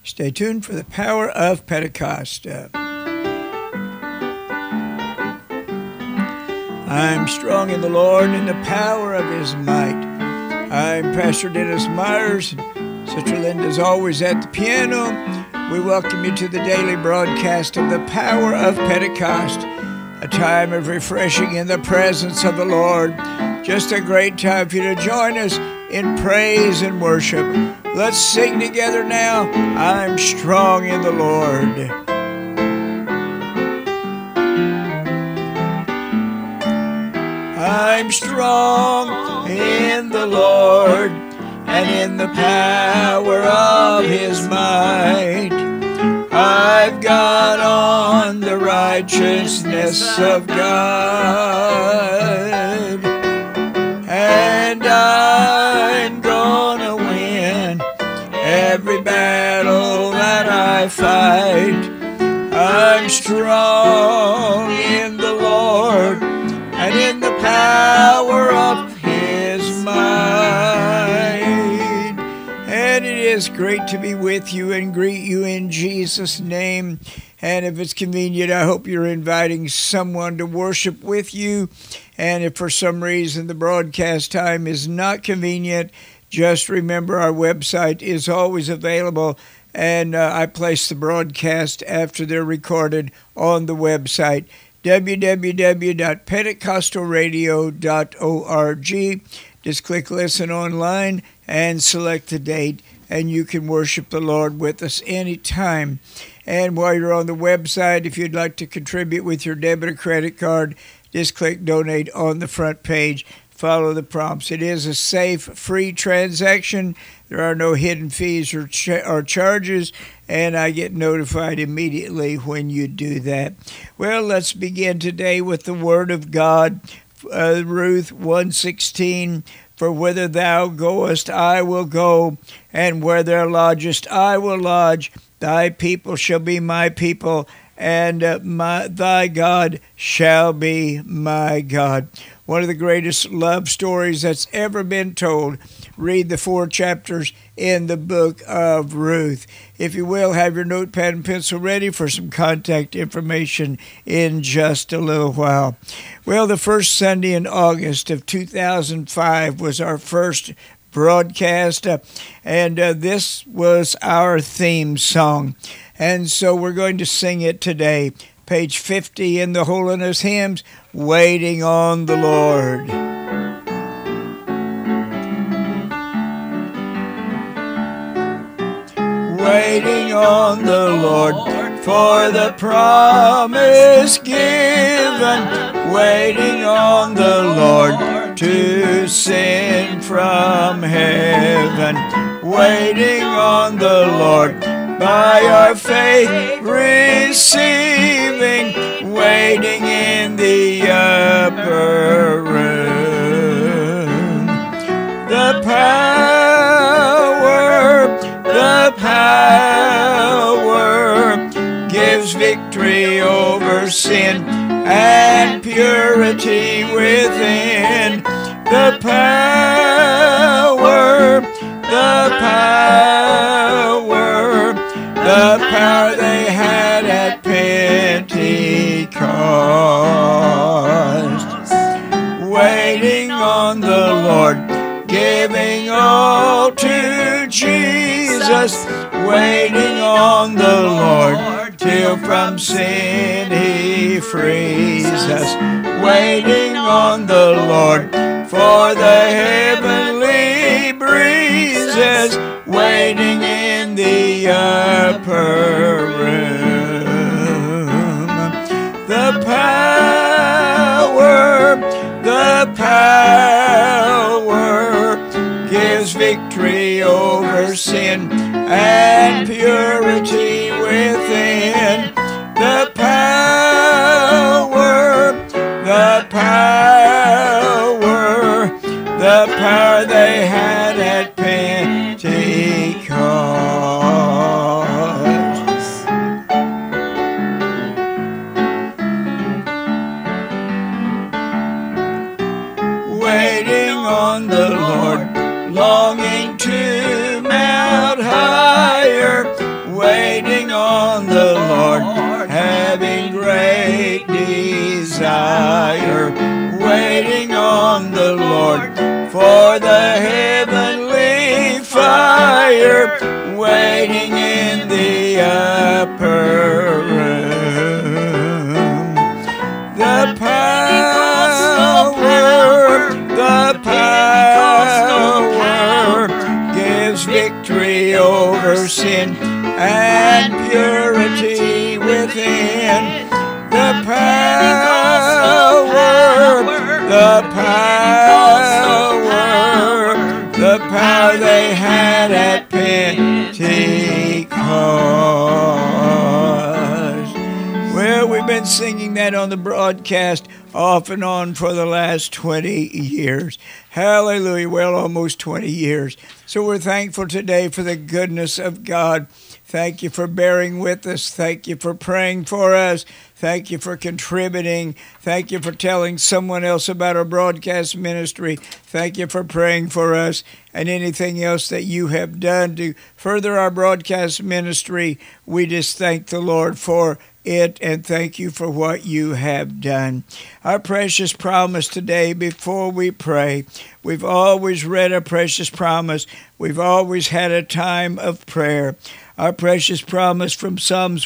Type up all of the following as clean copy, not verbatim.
Stay tuned for the power of Pentecost. I'm strong in the Lord in the power of His might. I'm Pastor Dennis Myers. Sister Linda's always at the piano. We welcome you to the daily broadcast of the power of Pentecost, a time of refreshing in the presence of the Lord. Just a great time for you to join us in praise and worship. Let's sing together now. I'm strong in the Lord. I'm strong in the Lord and in the power of His might. I've got on the righteousness of God, and I'm gonna win every battle that I fight. I'm strong in the Lord and in the power of His might. And it is great to be with you and greet you in Jesus' name. And if it's convenient, I hope you're inviting someone to worship with you. And if for some reason the broadcast time is not convenient, just remember our website is always available. And I place the broadcast after they're recorded on the website, www.pentecostalradio.org. Just click Listen Online and select the date, and you can worship the Lord with us anytime. And while you're on the website, if you'd like to contribute with your debit or credit card, just click Donate on the front page. Follow the prompts. It is a safe, free transaction. There are no hidden fees or charges, and I get notified immediately when you do that. Well, let's begin today with the Word of God. Ruth 1:16, for whither thou goest, I will go, and where thou lodgest, I will lodge. Thy people shall be my people, and thy God shall be my God. One of the greatest love stories that's ever been told. Read the 4 chapters in the book of Ruth. If you will, have your notepad and pencil ready for some contact information in just a little while. Well, the first Sunday in August of 2005 was our first broadcast, and this was our theme song. And so we're going to sing it today. Page 50 in the Holiness Hymns, Waiting on the Lord. Waiting on the Lord for the promise given. Waiting on the Lord to send from heaven. Waiting on the Lord by our faith receiving. Waiting in the upper room. The power gives victory over sin and purity within. The power they had at Pentecost. Waiting on the Lord, giving all to Jesus. Waiting on the Lord till from sin He frees us. Waiting on the Lord for the heavenly breezes. Waiting in the upper room. The power gives victory over sin and purity within. The power they had at Pentecost. Waiting on the Lord, longing to mount higher. waiting in the upper room. The power gives victory over sin and purity within. The power they had at Pentecost. Well, we've been singing that on the broadcast off and on for the last 20 years. Hallelujah. Well, almost 20 years. So we're thankful today for the goodness of God. Thank you for bearing with us. Thank you for praying for us. Thank you for contributing. Thank you for telling someone else about our broadcast ministry. Thank you for praying for us and anything else that you have done to further our broadcast ministry. We just thank the Lord for it and thank you for what you have done. Our precious promise today before we pray. We've always read a precious promise. We've always had a time of prayer. Our precious promise from Psalms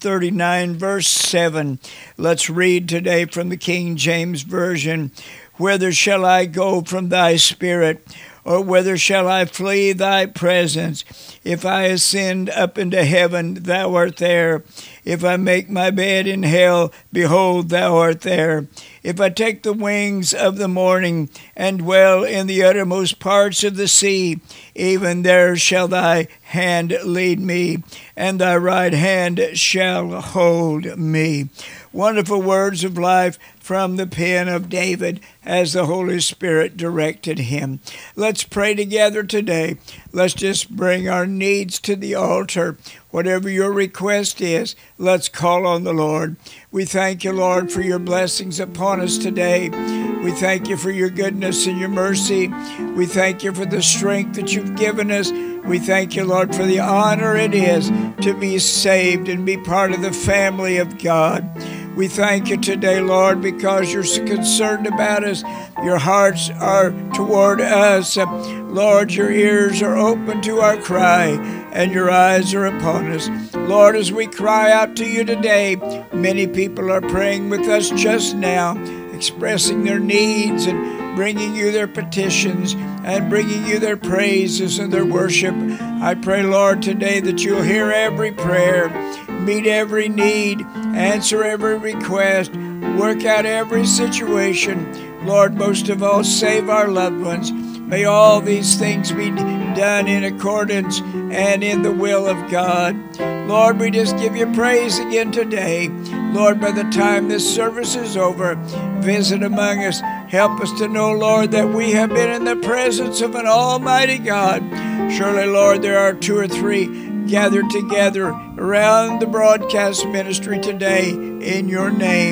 139, verse 7. Let's read today from the King James Version. Whither shall I go from thy spirit? Or whither shall I flee thy presence? If I ascend up into heaven, thou art there. If I make my bed in hell, behold, thou art there. If I take the wings of the morning and dwell in the uttermost parts of the sea, even there shall thy hand lead me, and thy right hand shall hold me. Wonderful words of life from the pen of David as the Holy Spirit directed him. Let's pray together today. Let's just bring our needs to the altar. Whatever your request is, let's call on the Lord. We thank you, Lord, for your blessings upon us today. We thank you for your goodness and your mercy. We thank you for the strength that you've given us. We thank you, Lord, for the honor it is to be saved and be part of the family of God. We thank you today, Lord, because you're so concerned about us. Your hearts are toward us. Lord, your ears are open to our cry, and your eyes are upon us. Lord, as we cry out to you today, many people are praying with us just now, expressing their needs and bringing you their petitions and bringing you their praises and their worship. I pray, Lord, today that you'll hear every prayer, meet every need, answer every request, work out every situation. Lord, most of all, save our loved ones. May all these things be done in accordance and in the will of God. Lord, we just give you praise again today. Lord, by the time this service is over, visit among us. Help us to know, Lord, that we have been in the presence of an almighty God. Surely, Lord, there are 2 or 3 gathered together around the broadcast ministry today in your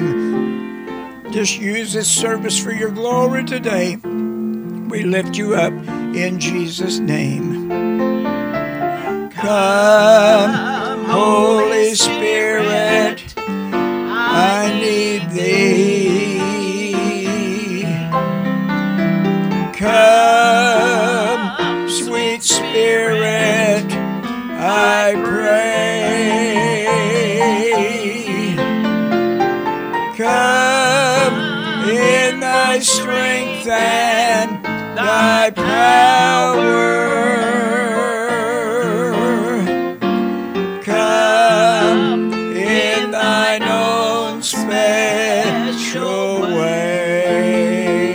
name. Just use this service for your glory today. We lift you up in Jesus' name. Come, Holy Spirit, I need thee. Come, sweet Spirit, I pray. Come in thy strength and thy power. Come in thine own special way.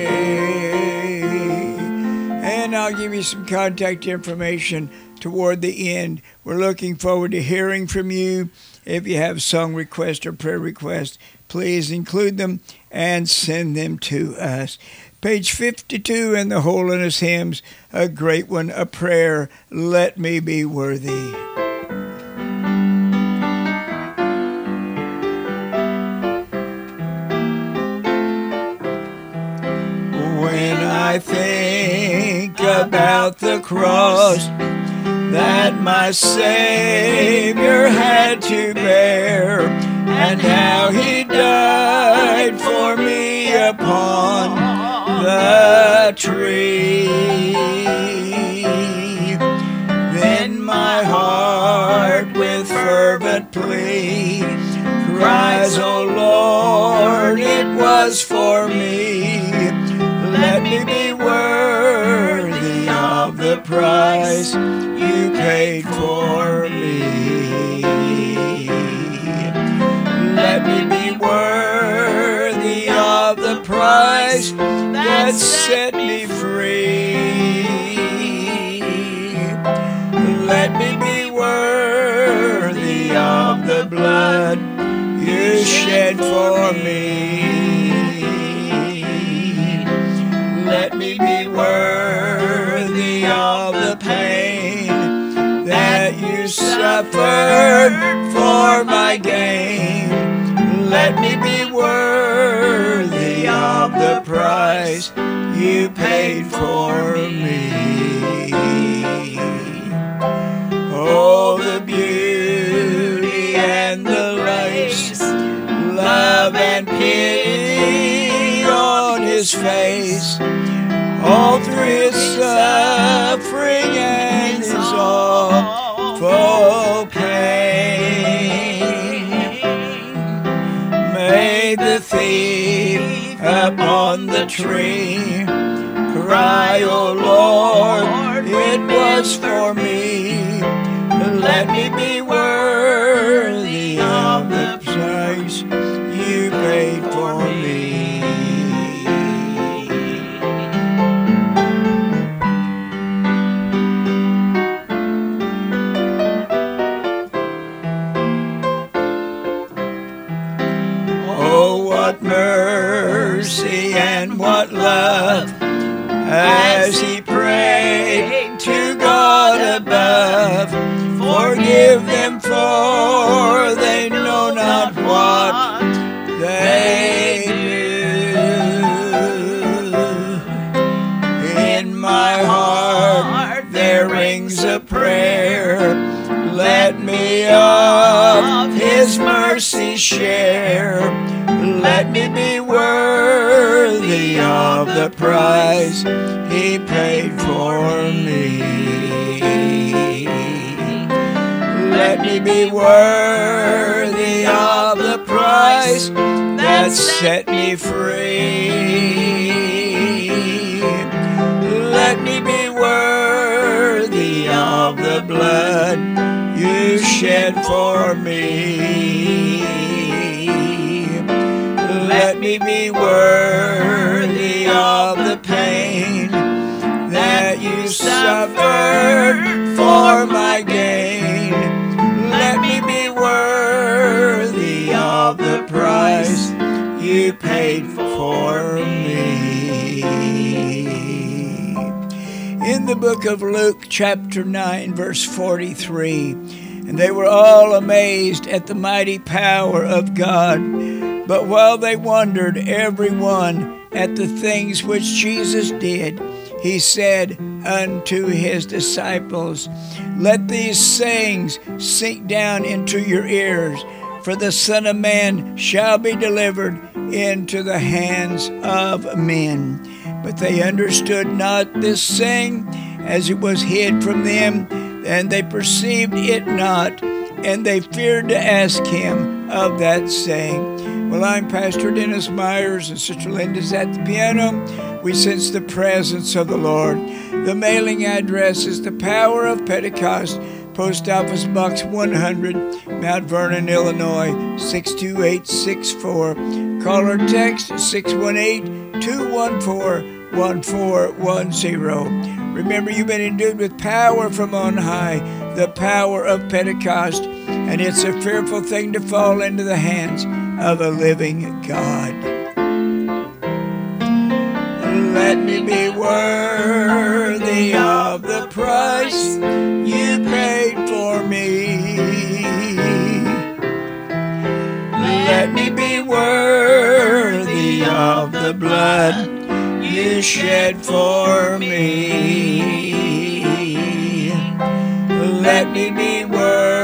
And I'll give you some contact information toward the end. We're looking forward to hearing from you. If you have song requests or prayer requests, please include them and send them to us. Page 52 in the Holiness Hymns, a great one, a prayer, Let Me Be Worthy. When I think about the cross that my Savior had to bear, and how he died for me upon the tree, then my heart plea. Cries, "O Lord, it was for me. Let me be worthy of the price you paid for me. Let me be worthy of the price that set me free. Let me be worthy of the blood you shed for me. Let me be worthy of the pain that you suffered for my gain. Let me be worthy of the price you paid for me. Oh, the beauty and the grace, love and pity on his face, all through his suffering and his awful pain. Made the thief upon the tree cry, "O Lord, it was for me. Let me be worthy of the price you paid for me." Oh, what mercy and what love, as he prayed to God above. Forgive them, for they know not what they do. In my heart there rings a prayer, let me of his mercy share. Let me be worthy of the price he paid for me. Let me be worthy of the price that set me free. Let me be worthy of the blood you shed for me. Let me be worthy of the pain that you suffered for my gain. Let me be worthy of the price you paid for me. In the book of Luke, chapter 9, verse 43, and they were all amazed at the mighty power of God. But while they wondered, every one, at the things which Jesus did, he said unto his disciples, "Let these sayings sink down into your ears, for the Son of Man shall be delivered into the hands of men." But they understood not this saying, as it was hid from them, and they perceived it not, and they feared to ask him of that saying. Well, I'm Pastor Dennis Myers, and Sister Linda's at the piano. We sense the presence of the Lord. The mailing address is the Power of Pentecost, Post Office Box 100, Mount Vernon, Illinois, 62864. Call or text 618-214-1410. Remember, you've been endued with power from on high, the power of Pentecost, and it's a fearful thing to fall into the hands of a living God. Let me be worthy of the price you paid for me. Let me be worthy of the blood you shed for me. Let me be worthy